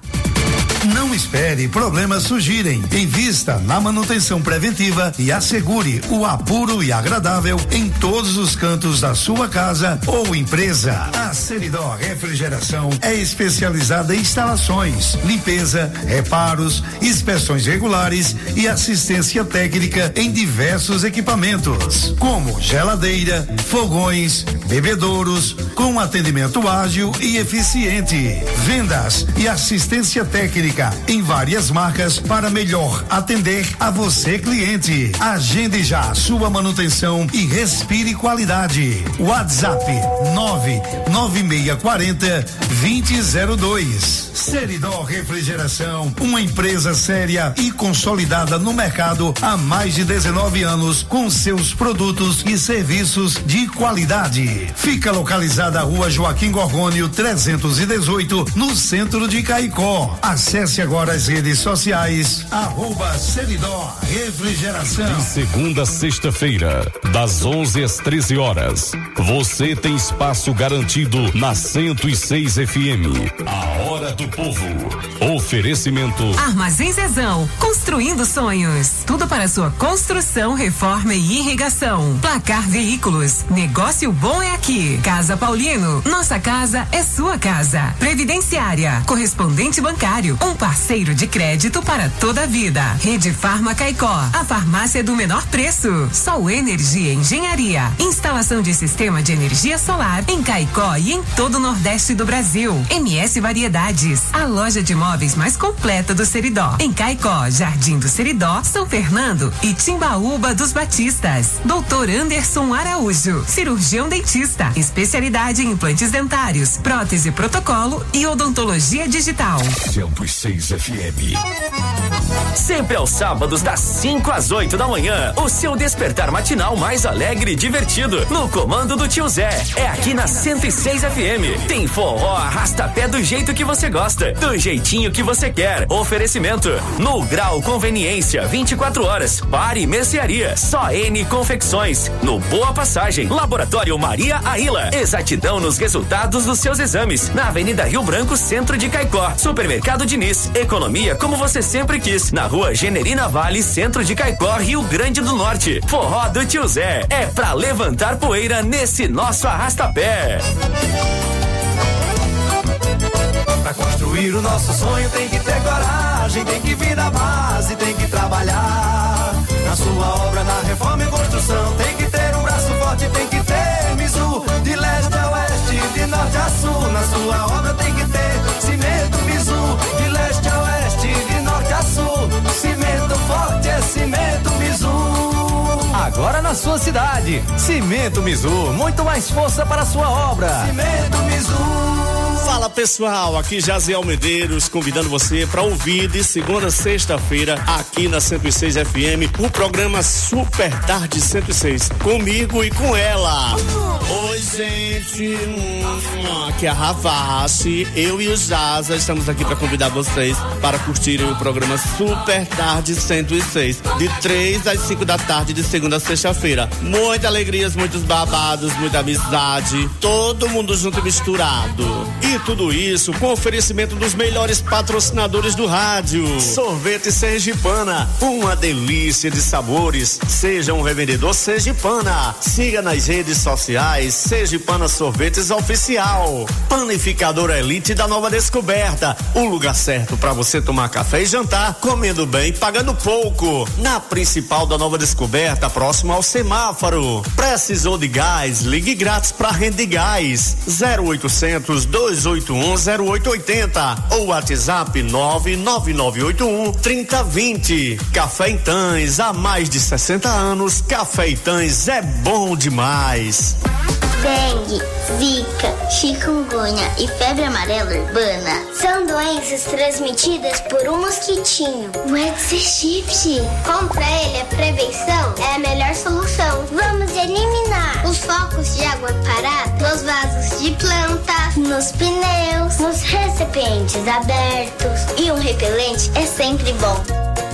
Não espere problemas surgirem. Invista na manutenção preventiva e assegure o apuro e agradável em todos os cantos da sua casa ou empresa. A Seridó Refrigeração é especializada em instalações, limpeza, reparos, inspeções regulares e assistência técnica em diversos equipamentos, como geladeira, fogões, bebedouros, com atendimento ágil e eficiente. Vendas e assistência técnica em várias marcas para melhor atender a você, cliente. Agende já a sua manutenção e respire qualidade. WhatsApp nove nove seis quatro zero dois zero zero dois. Seridó Refrigeração, uma empresa séria e consolidada no mercado há mais de dezenove anos, com seus produtos e serviços de qualidade. Fica localizada a Rua Joaquim Gorgônio trezentos e dezoito, no centro de Caicó. Acesse agora as redes sociais, arroba Seridó Refrigeração. De segunda a sexta-feira, das onze às treze horas, você tem espaço garantido na cento e seis F M. A Hora do Povo. Oferecimento Armazém Zezão, construindo sonhos. Tudo para sua construção, reforma e irrigação. Placar Veículos, negócio bom é aqui. Casa Paulino, nossa casa é sua casa. Previdenciária, correspondente bancário, um parceiro de crédito para toda a vida. Rede Farma Caicó, a farmácia do menor preço. Sol Energia Engenharia, instalação de sistema de energia solar em Caicó e em todo o Nordeste do Brasil. M S Variedades, a loja de móveis mais completa do Seridó. Em Caicó, Jardim do Seridó, São Fernando e Timbaúba dos Batistas. Doutor Anderson Araújo, cirurgião dentista, especialidade em implantes dentários, prótese protocolo e odontologia digital. cento e seis F M. Sempre aos sábados, das cinco às oito da manhã, o seu despertar matinal mais alegre e divertido, no comando do tio Zé. É aqui na cento e seis F M. Tem forró, arrasta-pé do jeito que você gosta, do jeitinho que você quer. Oferecimento: No Grau Conveniência, vinte e quatro horas. Bar e mercearia. Só N Confecções. No Boa Passagem. Laboratório Maria Aila. Exatidão nos resultados dos seus exames. Na Avenida Rio Branco, centro de Caicó. Supermercado de Diniz, economia como você sempre quis, na rua Generina Vale, centro de Caicó, Rio Grande do Norte. Forró do Tio Zé, é pra levantar poeira nesse nosso arrasta-pé. Pra construir o nosso sonho tem que ter coragem, tem que vir da base, tem que trabalhar. Na sua obra, na reforma e construção, tem que ter um braço forte, tem que ter Mizu. De leste a oeste, de norte a sul, na sua obra tem que ter cimento Mizu. De leste a oeste, de norte a sul, cimento forte é cimento Mizu. Agora na sua cidade, Cimento Mizu, muito mais força para a sua obra. Cimento Mizu. Fala pessoal, aqui Jaziel Medeiros convidando você para ouvir de segunda a sexta-feira aqui na cento e seis F M o programa Super Tarde cento e seis, comigo e com ela. Oi gente, hum, aqui é a Ravassi, eu e o Jaza estamos aqui para convidar vocês para curtirem o programa Super Tarde cento e seis, de três às cinco da tarde de segunda a sexta-feira. Muitas alegrias, muitos babados, muita amizade, todo mundo junto e misturado. E tudo isso com oferecimento dos melhores patrocinadores do rádio. Sorvete Sergipana, uma delícia de sabores. Seja um revendedor Sergipana. Siga nas redes sociais Sergipana Sorvetes Oficial. Panificadora Elite da Nova Descoberta, o lugar certo para você tomar café e jantar, comendo bem e pagando pouco. Na principal da Nova Descoberta, próximo ao semáforo. Precisou de gás? Ligue grátis para Rende Gás. zero oitocentos, dois oito um, zero oito oito zero ou WhatsApp nove nove nove oito um, três zero dois zero. Café Itãs, há mais de sessenta anos, Café Itãs é bom demais. Dengue, zika, chikungunya e febre amarela urbana são doenças transmitidas por um mosquitinho, o Aedes aegypti. Contra ele, a prevenção é a melhor solução. Vamos eliminar os focos de água parada nos vasos de plantas, nos pneus, nos recipientes abertos. E um repelente é sempre bom.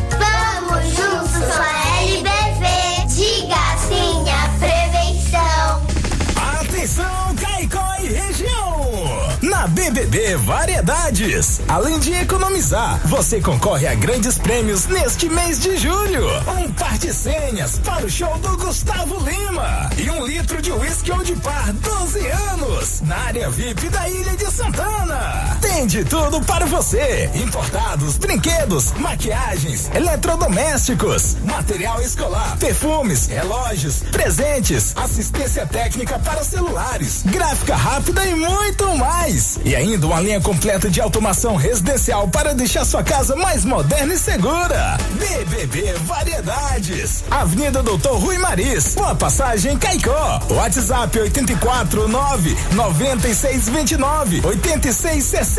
Vamos juntos com a L B V. Diga sim à prevenção. Atenção, Caicó e região! Na B B B Variedades, além de economizar, você concorre a grandes prêmios neste mês de julho. Um par de senhas para o show do Gustavo Lima e um litro de uísque Old Par doze anos na área V I P da Ilha de Santana. Tem de tudo para você: importados, brinquedos, maquiagens, eletrodomésticos, material escolar, perfumes, relógios, presentes, assistência técnica para celulares, gráfica rápida e muito mais. E ainda uma linha completa de automação residencial para deixar sua casa mais moderna e segura. B B B Variedades, Avenida Doutor Rui Maris, Boa Passagem, Caicó. WhatsApp oito quatro nove nove seis dois nove oito seis seis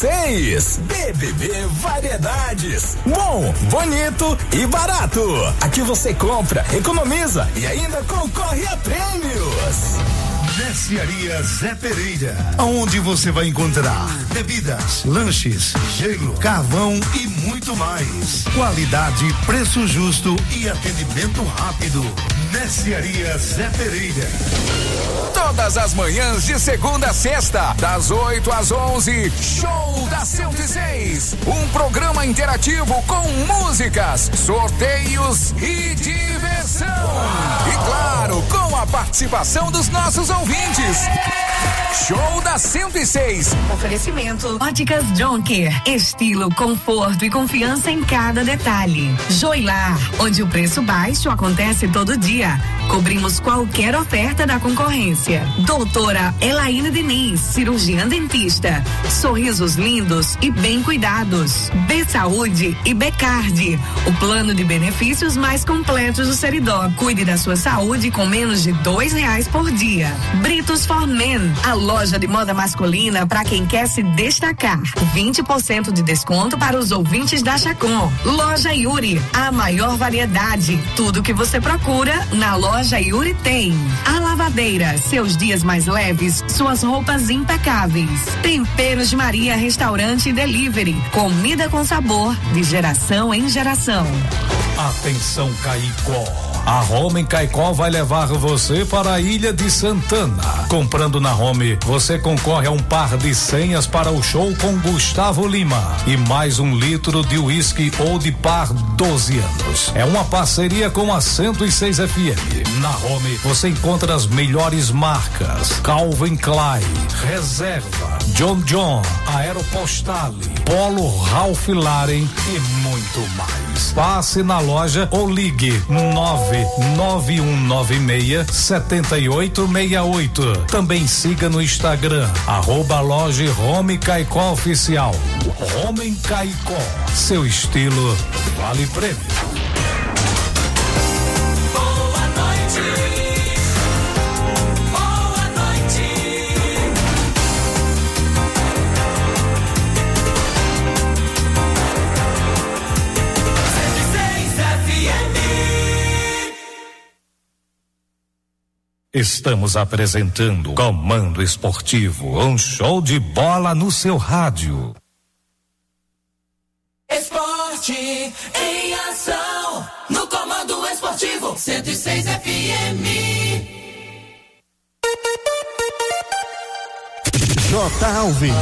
seis. B B B Variedades, bom, bonito e barato. Aqui você compra, economiza e ainda concorre a prêmios. Mercearia Zé Pereira, onde você vai encontrar bebidas, lanches, gelo, carvão e muito mais. Qualidade, preço justo e atendimento rápido. Mercearia Zé Pereira. Todas as manhãs de segunda a sexta, das oito às onze, Show da cento e seis. Um programa interativo com músicas, sorteios e diversão. E claro, com a participação dos nossos ouvintes. Show da cento e seis. Oferecimento Óticas Jonker. Estilo, conforto e confiança em cada detalhe. Joilar, onde o preço baixo acontece todo dia. Cobrimos qualquer oferta da concorrência. Doutora Elaine Diniz, cirurgiã dentista. Sorrisos lindos e bem cuidados. B Saúde e Becard, o plano de benefícios mais completos do Seridó. Cuide da sua saúde com menos de dois reais por dia. Britos for Men, a loja de moda masculina para quem quer se destacar. vinte por cento de desconto para os ouvintes da Chacon. Loja Yuri, a maior variedade. Tudo que você procura na loja Yuri tem. A Lavadeira, seus dias mais leves, suas roupas impecáveis. Temperos de Maria, restaurante e delivery. Comida com sabor, de geração em geração. Atenção, Caicó. A Home em Caicó vai levar você para a Ilha de Santana. Comprando na Home, você concorre a um par de senhas para o show com Gustavo Lima e mais um litro de uísque Old Par doze anos. É uma parceria com a cento e seis F M. Na Home, você encontra as melhores marcas: Calvin Klein, Reserva, John John, Aeropostale, Polo Ralph Lauren e muito mais. Passe na loja ou ligue nove nove um nove seis sete oito seis oito. Também siga no Instagram, arroba loja Home Caicó Oficial. Home em Caicó, seu estilo vale prêmio. Boa noite. Boa noite. cento e seis F M. Estamos apresentando Comando Esportivo, um show de bola no seu rádio. Esporte em ação, no Comando Esportivo, cento e seis F M. J. Alves.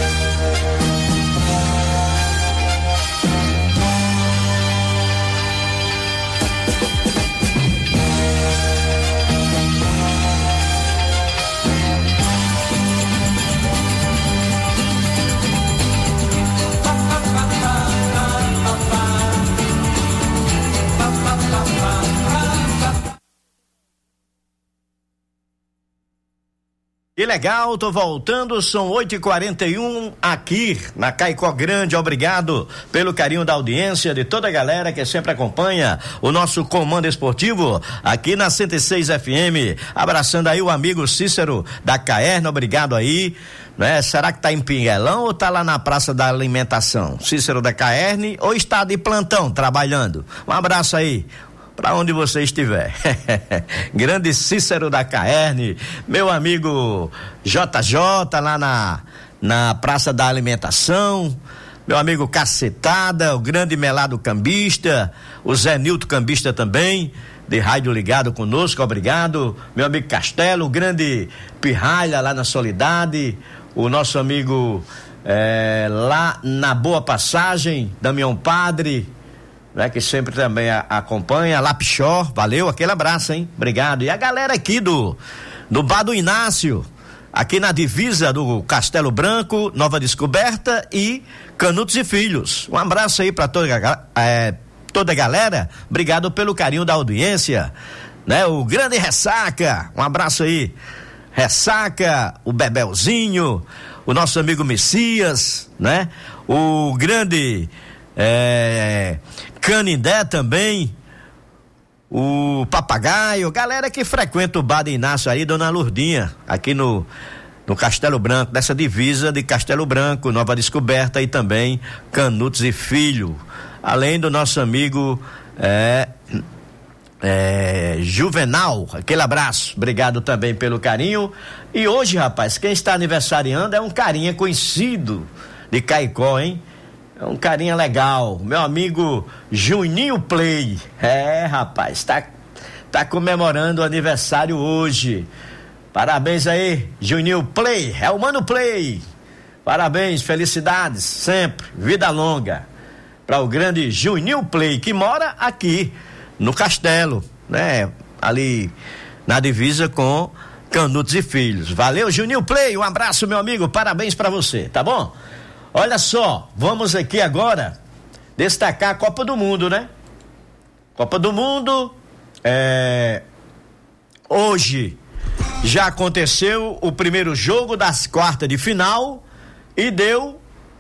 Que legal, tô voltando, são oito e quarenta e um aqui na Caicó Grande. Obrigado pelo carinho da audiência de toda a galera que sempre acompanha o nosso Comando Esportivo aqui na cento e seis F M. Abraçando aí o amigo Cícero da Caerno, obrigado aí, né? Será que tá em Pinguelão ou tá lá na Praça da Alimentação? Cícero da Caerne ou está de plantão trabalhando? Um abraço aí para onde você estiver. Grande Cícero da Caerne, meu amigo J J lá na na Praça da Alimentação, meu amigo Cacetada, o grande Melado Cambista, o Zé Nilton Cambista também, de rádio ligado conosco, obrigado. Meu amigo Castelo, o grande Pirralha lá na Solidade, o nosso amigo eh, lá na Boa Passagem, Damião Padre, né, que sempre também a, acompanha, Lapichó, valeu, aquele abraço, hein? Obrigado. E a galera aqui do do Bar do Inácio, aqui na divisa do Castelo Branco, Nova Descoberta e Canutos e Filhos. Um abraço aí para toda, é, toda a galera, obrigado pelo carinho da audiência, né? O grande Ressaca, um abraço aí, Ressaca, o Bebelzinho, o nosso amigo Messias, né? O grande é, Canindé também, o Papagaio, galera que frequenta o Bar de Inácio aí, Dona Lourdinha, aqui no no Castelo Branco, dessa divisa de Castelo Branco, Nova Descoberta e também Canutos e Filho, além do nosso amigo é, é, Juvenal, aquele abraço, obrigado também pelo carinho. E hoje, rapaz, quem está aniversariando é um carinha conhecido de Caicó, hein? É um carinha legal, meu amigo Juninho Play. É, rapaz, tá, tá comemorando o aniversário hoje. Parabéns aí, Juninho Play, é o Mano Play. Parabéns, felicidades, sempre, vida longa para o grande Juninho Play, que mora aqui no Castelo, né? Ali na divisa com Canutos e Filhos. Valeu, Juninho Play, um abraço, meu amigo, parabéns para você, tá bom? Olha só, vamos aqui agora destacar a Copa do Mundo, né? Copa do Mundo, é... hoje já aconteceu o primeiro jogo das quartas de final e deu,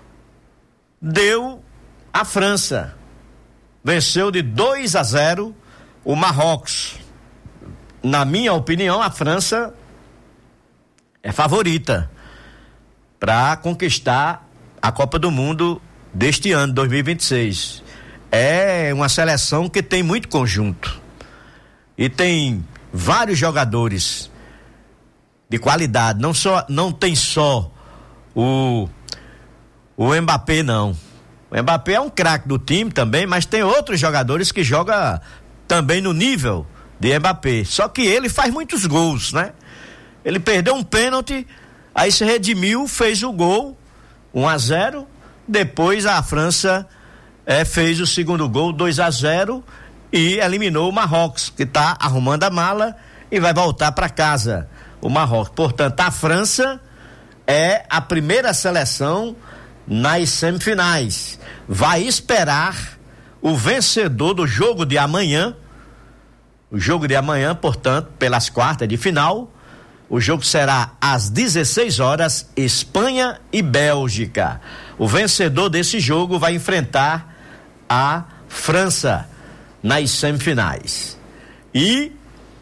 deu a França. Venceu de dois a zero o Marrocos. Na minha opinião, a França é favorita para conquistar a Copa do Mundo deste ano, dois mil e vinte e seis. É uma seleção que tem muito conjunto e tem vários jogadores de qualidade. Não só, não tem só o o Mbappé, não. O Mbappé é um craque do time também, mas tem outros jogadores que jogam também no nível de Mbappé. Só que ele faz muitos gols, né? Ele perdeu um pênalti, aí se redimiu, fez o gol, um a zero. Depois a França é, fez o segundo gol, dois a zero, e eliminou o Marrocos, que está arrumando a mala e vai voltar para casa. O Marrocos. Portanto, a França é a primeira seleção nas semifinais. Vai esperar o vencedor do jogo de amanhã. O jogo de amanhã, portanto, pelas quartas de final. O jogo será às dezesseis horas, Espanha e Bélgica. O vencedor desse jogo vai enfrentar a França nas semifinais. E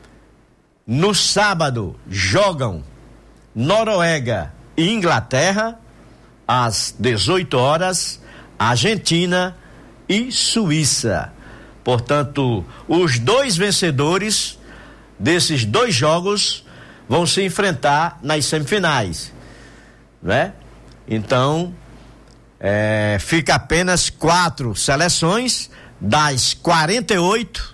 no sábado jogam Noruega e Inglaterra às dezoito horas, Argentina e Suíça. Portanto, os dois vencedores desses dois jogos vão se enfrentar nas semifinais, né? Então, é, fica apenas quatro seleções das quarenta e oito,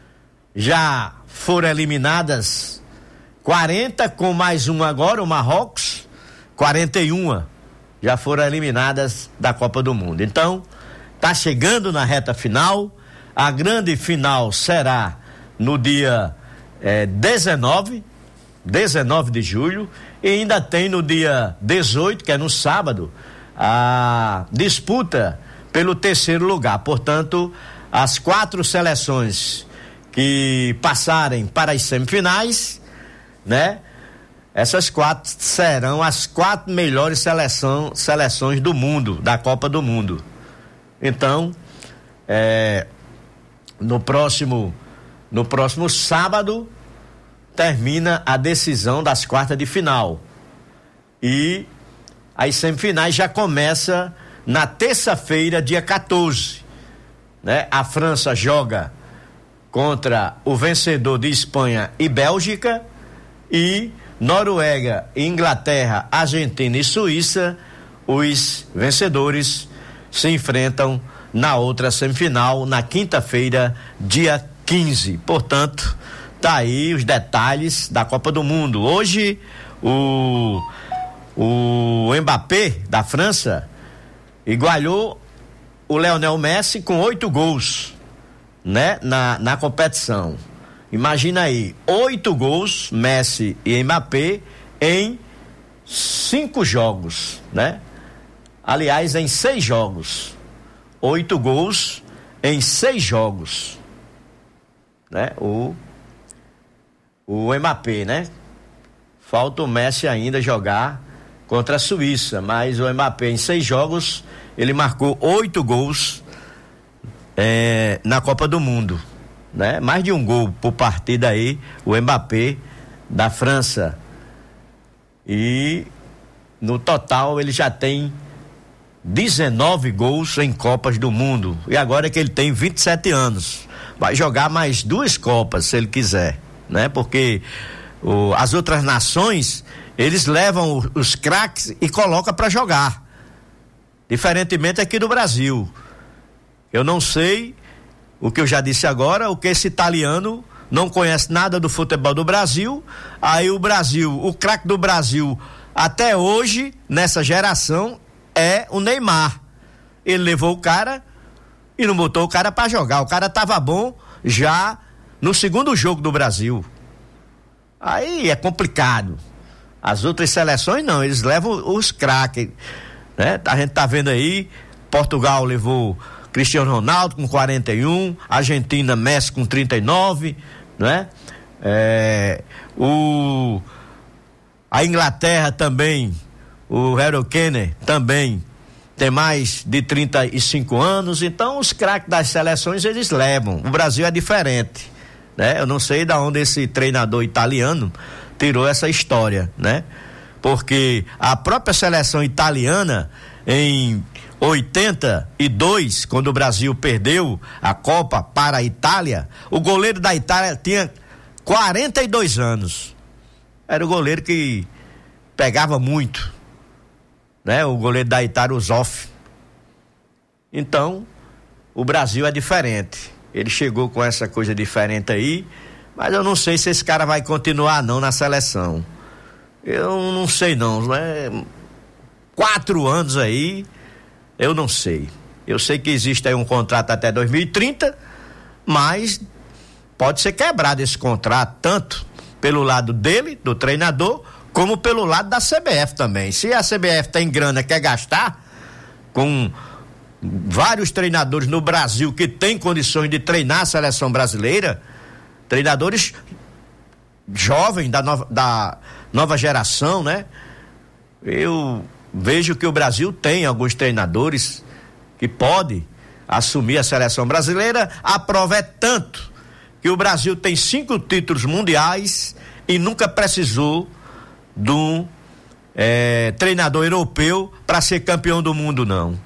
já foram eliminadas quarenta, com mais um agora, o Marrocos, quarenta e um já foram eliminadas da Copa do Mundo. Então, tá chegando na reta final. A grande final será no dia é, dezenove de julho, e ainda tem no dia dezoito, que é no sábado, a disputa pelo terceiro lugar. Portanto, as quatro seleções que passarem para as semifinais, né? Essas quatro serão as quatro melhores seleção, seleções do mundo, da Copa do Mundo. Então, é, no próximo, no próximo sábado, termina a decisão das quartas de final. E as semifinais já começa na terça-feira, dia quatorze, né? A França joga contra o vencedor de Espanha e Bélgica, e Noruega, Inglaterra, Argentina e Suíça, os vencedores se enfrentam na outra semifinal, na quinta-feira, dia quinze. Portanto, tá aí os detalhes da Copa do Mundo. Hoje, o, o Mbappé, da França, igualou o Lionel Messi com oito gols, né? Na, na competição. Imagina aí, oito gols, Messi e Mbappé, em cinco jogos, né? Aliás, em seis jogos. Oito gols em seis jogos, né? O, o Mbappé, né? Falta o Messi ainda jogar contra a Suíça, mas o Mbappé em seis jogos, ele marcou oito gols é, na Copa do Mundo, né? Mais de um gol por partida aí, o Mbappé da França. E no total ele já tem dezenove gols em Copas do Mundo. E agora que ele tem vinte e sete anos, vai jogar mais duas Copas se ele quiser, né? Porque o, as outras nações, eles levam os, os craques e colocam para jogar. Diferentemente aqui do Brasil. Eu não sei o que eu já disse agora, o que esse italiano não conhece nada do futebol do Brasil. Aí o Brasil, o craque do Brasil até hoje, nessa geração, é o Neymar. Ele levou o cara e não botou o cara para jogar. O cara tava bom já no segundo jogo do Brasil. Aí é complicado. As outras seleções não, eles levam os craques, né? A gente tá vendo aí, Portugal levou Cristiano Ronaldo com quarenta e um, Argentina, Messi com trinta e nove, né? É, o a Inglaterra também, o Harry Kane também tem mais de trinta e cinco anos. Então os craques das seleções eles levam. O Brasil é diferente, né? Eu não sei de onde esse treinador italiano tirou essa história, né? Porque a própria seleção italiana, em oitenta e dois, quando o Brasil perdeu a Copa para a Itália, o goleiro da Itália tinha quarenta e dois anos. Era o goleiro que pegava muito, né? O goleiro da Itália, o Zoff. Então, o Brasil é diferente. Ele chegou com essa coisa diferente aí, mas eu não sei se esse cara vai continuar não na seleção. Eu não sei não, né? Quatro anos aí, eu não sei. Eu sei que existe aí um contrato até dois mil e trinta, mas pode ser quebrado esse contrato, tanto pelo lado dele, do treinador, como pelo lado da C B F também. Se a C B F tem grana, quer gastar, com vários treinadores no Brasil que têm condições de treinar a seleção brasileira, treinadores jovens da nova, da nova geração, né? Eu vejo que o Brasil tem alguns treinadores que podem assumir a seleção brasileira. A prova é tanto que o Brasil tem cinco títulos mundiais e nunca precisou de um é, treinador europeu para ser campeão do mundo, não.